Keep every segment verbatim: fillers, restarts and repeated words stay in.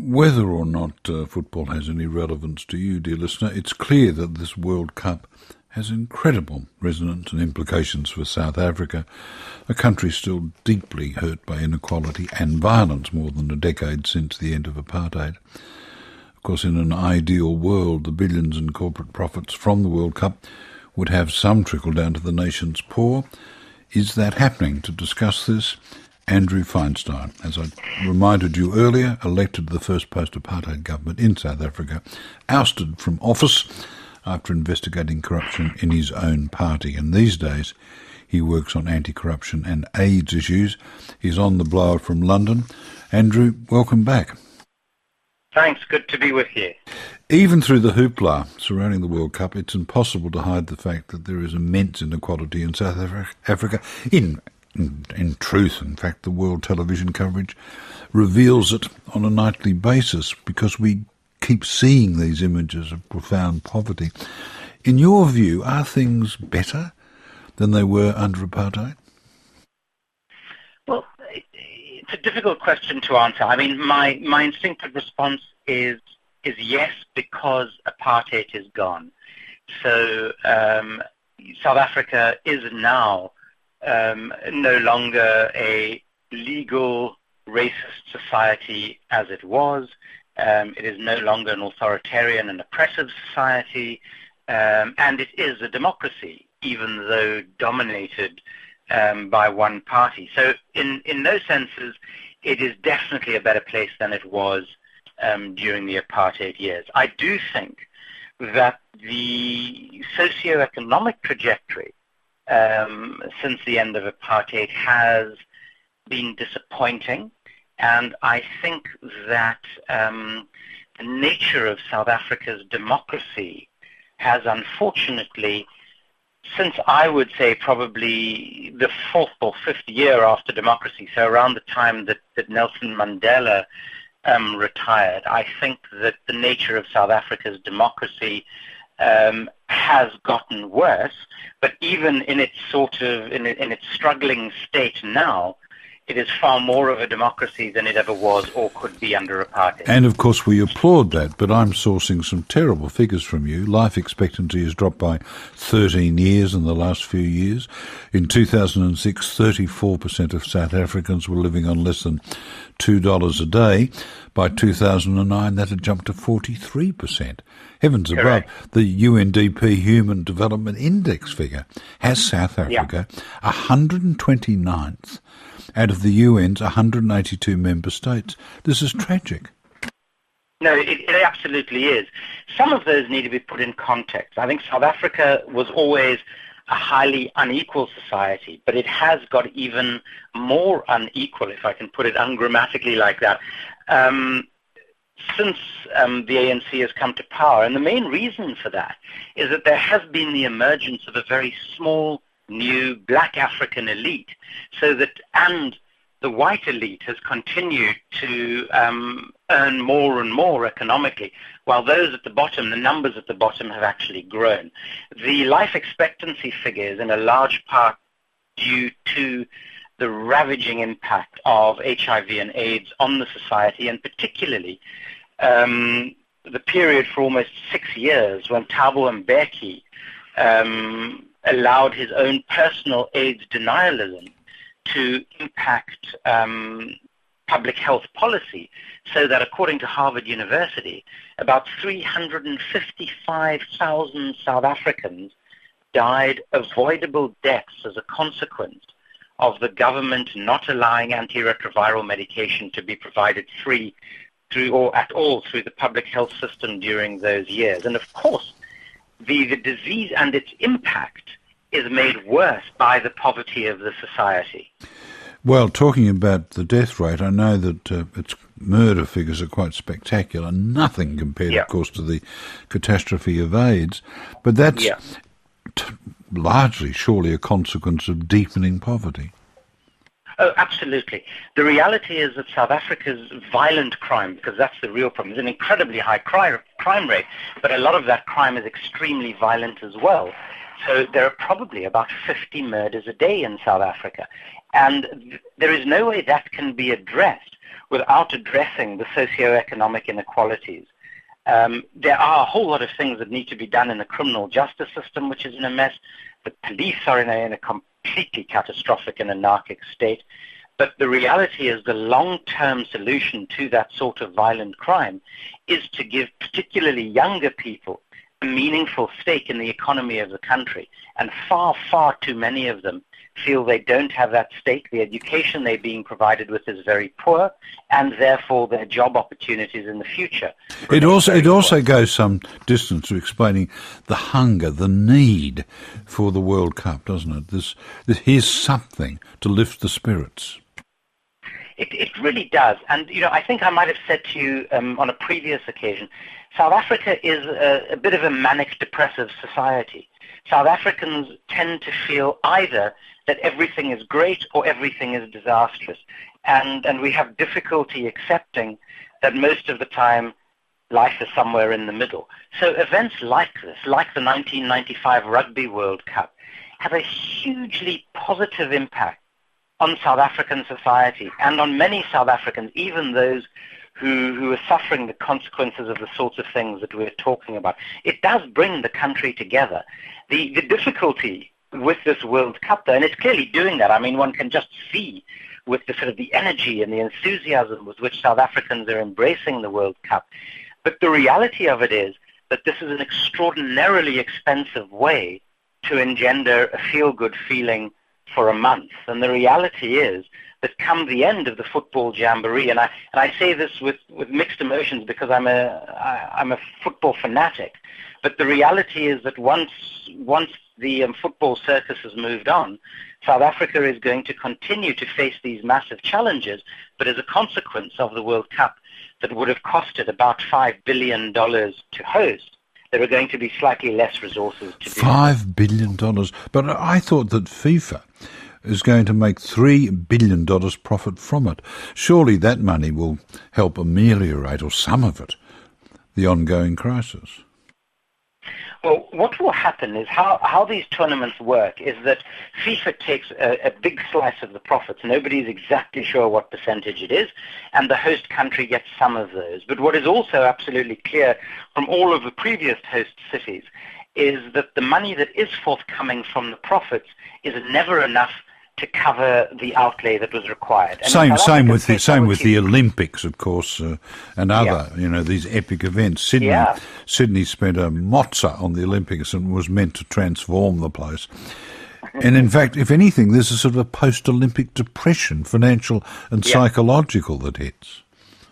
Whether or not uh, football has any relevance to you, dear listener, it's clear that this World Cup has incredible resonance and implications for South Africa, a country still deeply hurt by inequality and violence more than a decade since the end of apartheid. Of course, in an ideal world, the billions in corporate profits from the World Cup would have some trickle down to the nation's poor. Is that happening? To discuss this, Andrew Feinstein, as I reminded you earlier, elected to the first post-apartheid government in South Africa, ousted from office after investigating corruption in his own party. And these days, he works on anti-corruption and AIDS issues. He's on the blower from London. Andrew, welcome back. Thanks, good to be with you. Even through the hoopla surrounding the World Cup, it's impossible to hide the fact that there is immense inequality in South Africa. In, in, in truth, in fact, the world television coverage reveals it on a nightly basis because we keep seeing these images of profound poverty. In your view, are things better than they were under apartheid? Well, it's a difficult question to answer. I mean, my, my instinctive response is is yes, because apartheid is gone. So um, South Africa is now um, no longer a legal racist society as it was. Um, it is no longer an authoritarian and oppressive society, um, and it is a democracy, even though dominated um, by one party. So in, in those senses, it is definitely a better place than it was um, during the apartheid years. I do think that the socio-economic trajectory um, since the end of apartheid has been disappointing. And I think that um, the nature of South Africa's democracy has unfortunately, since I would say probably the fourth or fifth year after democracy, so around the time that, that Nelson Mandela um, retired, I think that the nature of South Africa's democracy um, has gotten worse. But even in its sort of, in, in its struggling state now, it is far more of a democracy than it ever was or could be under apartheid. And of course we applaud that, but I'm sourcing some terrible figures from you. Life expectancy has dropped by thirteen years in the last few years. In two thousand six, thirty-four percent of South Africans were living on less than two dollars a day. By two thousand nine, that had jumped to forty-three percent. Heavens above, the U N D P Human Development Index figure has South Africa yeah. one hundred twenty-ninth out of the U N's one hundred eighty-two member states. This is tragic. No, it, it absolutely is. Some of those need to be put in context. I think South Africa was always a highly unequal society, but it has got even more unequal, if I can put it ungrammatically like that, um, since um, the A N C has come to power. And the main reason for that is that there has been the emergence of a very small, new black African elite, so that, and the white elite has continued to um, earn more and more economically, while those at the bottom, the numbers at the bottom, have actually grown. The life expectancy figures, in a large part due to the ravaging impact of H I V and AIDS on the society, and particularly um, the period for almost six years when Thabo Mbeki um, allowed his own personal AIDS denialism to impact um, public health policy, so that according to Harvard University, about three hundred fifty-five thousand South Africans died avoidable deaths as a consequence of the government not allowing antiretroviral medication to be provided free through or at all through the public health system during those years. And of course, the, the disease and its impact is made worse by the poverty of the society. Well, talking about the death rate, I know that uh, its murder figures are quite spectacular. Nothing compared, yeah. of course, to the catastrophe of AIDS. But that's yeah. t- largely, surely, a consequence of deepening poverty. Oh, absolutely. The reality is that South Africa's violent crime, because that's the real problem, is an incredibly high crime, crime rate, but a lot of that crime is extremely violent as well. So there are probably about fifty murders a day in South Africa. And there is no way that can be addressed without addressing the socio-economic inequalities. Um, there are a whole lot of things that need to be done in the criminal justice system, which is in a mess. The police are in a, in a completely catastrophic and anarchic state. But the reality is the long-term solution to that sort of violent crime is to give particularly younger people a meaningful stake in the economy of the country. And far, far too many of them feel they don't have that stake. The education they're being provided with is very poor, and therefore their job opportunities in the future. It also it also poor. goes some distance to explaining the hunger, the need for the World Cup, doesn't it? This, this here's something to lift the spirits. It, it really does. And, you know, I think I might have said to you um, on a previous occasion, South Africa is a, a bit of a manic depressive society. South Africans tend to feel either that everything is great or everything is disastrous. And, and we have difficulty accepting that most of the time life is somewhere in the middle. So events like this, like the nineteen ninety-five Rugby World Cup, have a hugely positive impact on South African society and on many South Africans, even those who, who are suffering the consequences of the sorts of things that we're talking about. It does bring the country together. The, the difficulty with this World Cup, though, and it's clearly doing that, I mean, one can just see with the sort of the energy and the enthusiasm with which South Africans are embracing the World Cup. But the reality of it is that this is an extraordinarily expensive way to engender a feel-good feeling for a month. And the reality is that come the end of the football jamboree, and I and I say this with, with mixed emotions because I'm a I, I'm a football fanatic, but the reality is that once once the um, football circus has moved on, South Africa is going to continue to face these massive challenges, but as a consequence of the World Cup that would have costed about five billion dollars to host, there are going to be slightly less resources to do. Five billion dollars. But I thought that FIFA is going to make three billion dollars profit from it. Surely that money will help ameliorate, or some of it, the ongoing crisis. Well, what will happen is how, how these tournaments work is that FIFA takes a, a big slice of the profits. Nobody's exactly sure what percentage it is, and the host country gets some of those. But what is also absolutely clear from all of the previous host cities is that the money that is forthcoming from the profits is never enough to cover the outlay that was required. And same, same with the same with the Olympics, of course, uh, and other, yeah. you know, these epic events. Sydney, yeah. Sydney spent a mozza on the Olympics and was meant to transform the place. And in fact, if anything, there's a sort of a post-Olympic depression, financial and yeah. psychological, that hits.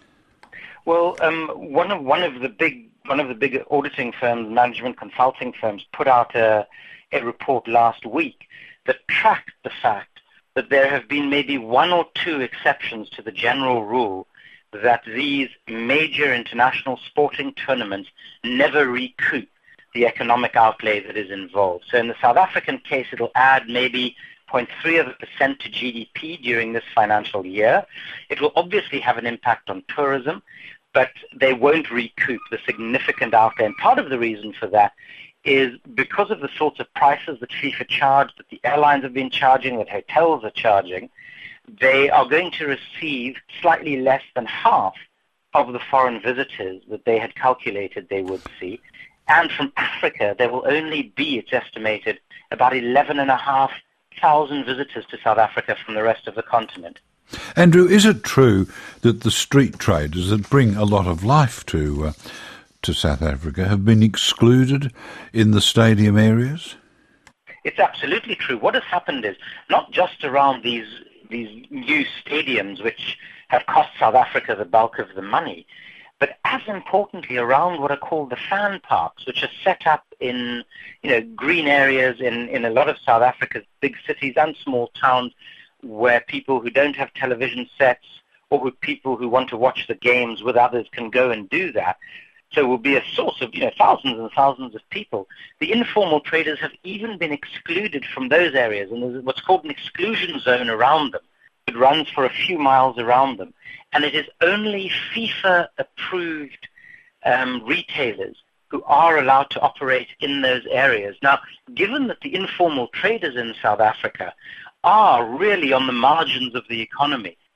Well, um, one of one of the big one of the big auditing firms, management consulting firms, put out a, a report last week that tracked the fact that there have been maybe one or two exceptions to the general rule that these major international sporting tournaments never recoup the economic outlay that is involved. So in the South African case, it'll add maybe zero point three of a percent to G D P during this financial year. It will obviously have an impact on tourism, but they won't recoup the significant outlay. And part of the reason for that is because of the sorts of prices that FIFA charged, that the airlines have been charging, that hotels are charging, they are going to receive slightly less than half of the foreign visitors that they had calculated they would see. And from Africa, there will only be, it's estimated, about eleven and a half thousand visitors to South Africa from the rest of the continent. Andrew, is it true that the street traders that bring a lot of life to uh, to South Africa have been excluded in the stadium areas? It's absolutely true. What has happened is not just around these these new stadiums, which have cost South Africa the bulk of the money, but as importantly around what are called the fan parks, which are set up in, you know, green areas in, in a lot of South Africa's big cities and small towns, where people who don't have television sets or who people who want to watch the games with others can go and do that. So it will be a source of, you know, thousands and thousands of people. The informal traders have even been excluded from those areas, and there's what's called an exclusion zone around them. It runs for a few miles around them. And it is only FIFA-approved um, retailers who are allowed to operate in those areas. Now, given that the informal traders in South Africa are really on the margins of the economy,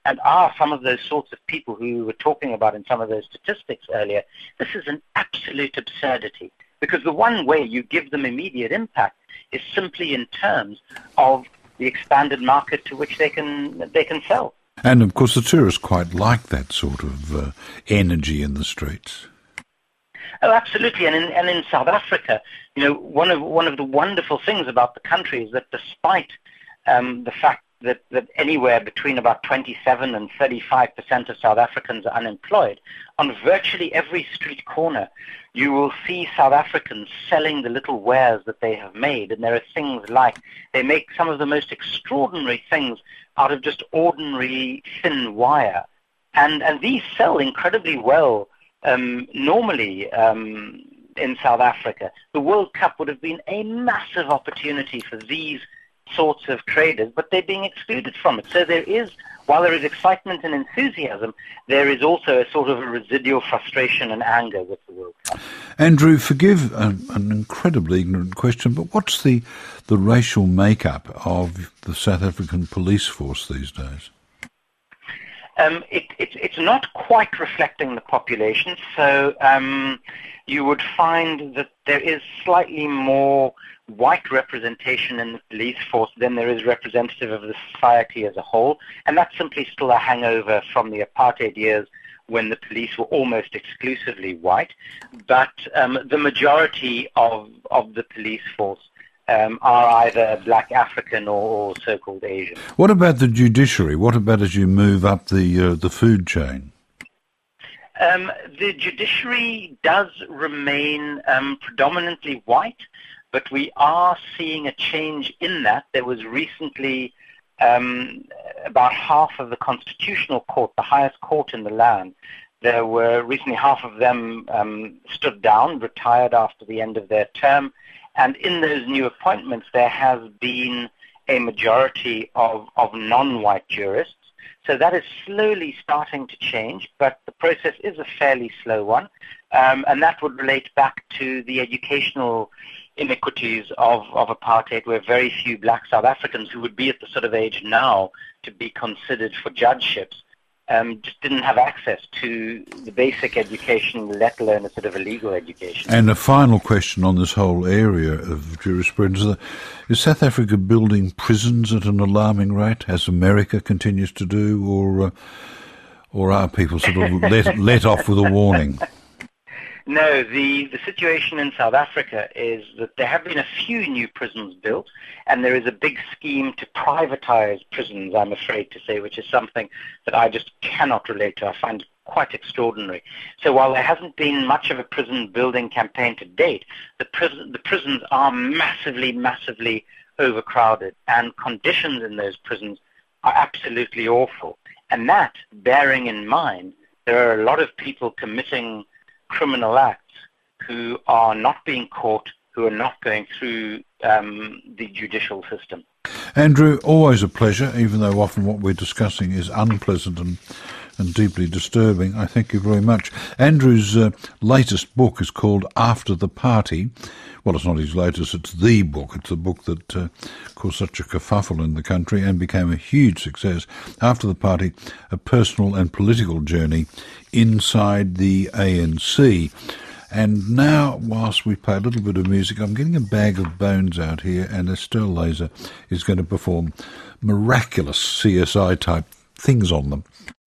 and are some of those sorts of people who we were talking about in some of those statistics earlier, this is an absolute absurdity. Because the one way you give them immediate impact is simply in terms of the expanded market to which they can they can sell. And of course the tourists quite like that sort of uh, energy in the streets. Oh, absolutely. And in, and in South Africa, you know, one of one of the wonderful things about the country is that despite um, the fact that, that anywhere between about twenty-seven and thirty-five percent of South Africans are unemployed, on virtually every street corner you will see South Africans selling the little wares that they have made. And there are things like they make some of the most extraordinary things out of just ordinary thin wire. And, and these sell incredibly well. Um, normally, um, in South Africa, the World Cup would have been a massive opportunity for these sorts of traders, but they're being excluded from it. So there is, while there is excitement and enthusiasm, there is also a sort of a residual frustration and anger with the World Cup. Andrew, forgive an, an incredibly ignorant question, but what's the, the racial makeup of the South African police force these days? Um, it, it, it's not quite reflecting the population, so um, you would find that there is slightly more white representation in the police force than there is representative of the society as a whole, and that's simply still a hangover from the apartheid years when the police were almost exclusively white. But um, the majority of, of the police force Um, are either black African or, or so-called Asian. What about the judiciary? What about as you move up the uh, the food chain? Um, the judiciary does remain um, predominantly white, but we are seeing a change in that. There was recently um, about half of the Constitutional Court, the highest court in the land, there were recently half of them um, stood down, retired after the end of their term. And in those new appointments, there has been a majority of, of non-white jurists. So that is slowly starting to change, but the process is a fairly slow one. Um, and that would relate back to the educational inequities of, of apartheid, where very few black South Africans who would be at the sort of age now to be considered for judgeships Um, just didn't have access to the basic education, let alone a sort of a legal education. And a final question on this whole area of jurisprudence. Is South Africa building prisons at an alarming rate, as America continues to do, or uh, or are people sort of let, let off with a warning? No, the, the situation in South Africa is that there have been a few new prisons built, and there is a big scheme to privatize prisons, I'm afraid to say, which is something that I just cannot relate to. I find it quite extraordinary. So while there hasn't been much of a prison building campaign to date, the, prison, the prisons are massively, massively overcrowded, and conditions in those prisons are absolutely awful. And that, bearing in mind, there are a lot of people committing criminal acts who are not being caught, who are not going through um, the judicial system. Andrew, always a pleasure, even though often what we're discussing is unpleasant and, and deeply disturbing. I thank you very much. Andrew's uh, latest book is called After the Party. Well, it's not his latest, it's the book. It's a book that uh, caused such a kerfuffle in the country and became a huge success. After the Party, a personal and political journey inside the A N C. And now, whilst we play a little bit of music, I'm getting a bag of bones out here, and Estelle Laser is going to perform miraculous C S I-type things on them.